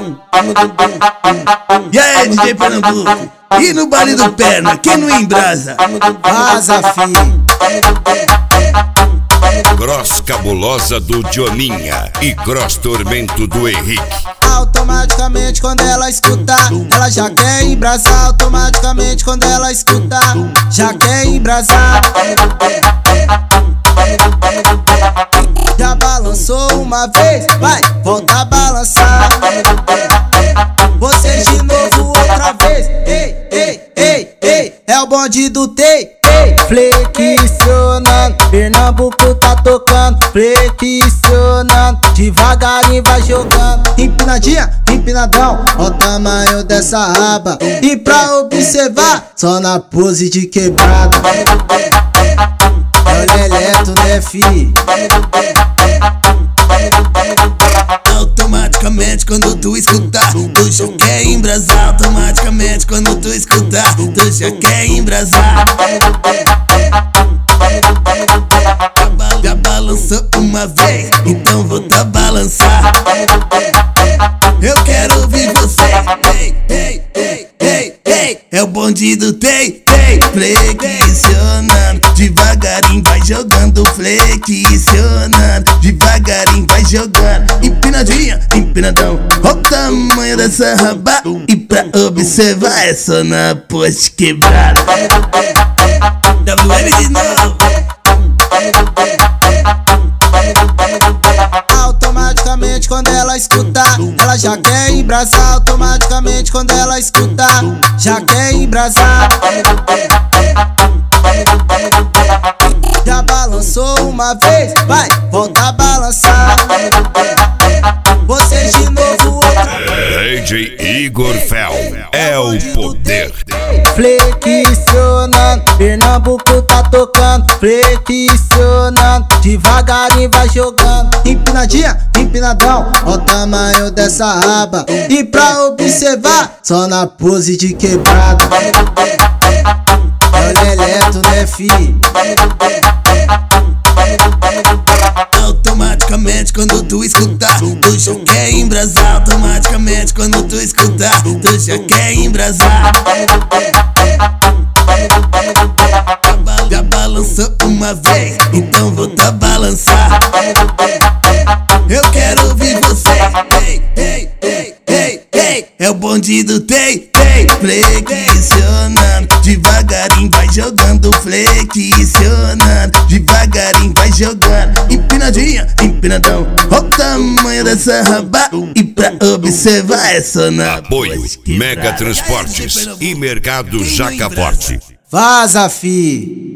E aí, DJ Pernambuco? E no baile do Perna, quem não embrasa? Vaza, fi. Cross cabulosa do Dioninha e cross tormento do Henrique. Automaticamente quando ela escuta, ela já quer embrasar. Automaticamente quando ela escuta, já quer embrasar. Já balançou uma vez, vai, volta a balançar. Vocês de novo outra vez. Ei, ei, ei, ei, é o bonde do Tei. Flexionando, Pernambuco tá tocando. Flexionando, devagarinho vai jogando. Empinadinha, empinadão, ó o tamanho dessa raba. E pra observar, só na pose de quebrada. É o Leleto, né, fi? Automaticamente quando tu escutar, tu já quer embrasar. Automaticamente quando tu escutar, tu já quer embrasar. Já balançou uma vez, então volta a balançar. Eu quero ouvir você. Ei, ei, ei, ei, ei, é o bonde do Tei, Tei. Flexionando, devagarinho vai jogando. Flexionando, devagarinho vai jogando. Empinadinha, empinadão, ó o tamanho dessa raba. E pra observar é só na poste quebrada. WM de novo. Automaticamente quando ela escuta, ela já quer embrasar. Automaticamente quando ela escuta, já quer embrasar. Já balançou uma vez, vai, volta a balançar. Vocês de novo outra vez. DJ Igor Fel é o poder. Flexionando, Pernambuco tá tocando. Flexionando, devagarinho vai jogando. Empinadinha, empinadão, ó o tamanho dessa raba. E pra observar, só na pose de quebrada. É o Leleto, né, fi? Automaticamente quando tu escutar, tu já quer embrasar. Automaticamente quando tu escutar, tu já quer embrasar. Já balançou uma vez, então volta a balançar. Eu quero ouvir você. Ei, ei, ei, ei, ei, é o bonde do Tei, Tei. Flexionando, devagarinho vai jogando. Flexionando, devagarinho vai jogando. Empinadinha, empinadão, ó o tamanho dessa raba. E pra observar é só na Apoio Mega Transportes e Mercado Jacaporte. Vaza, fi.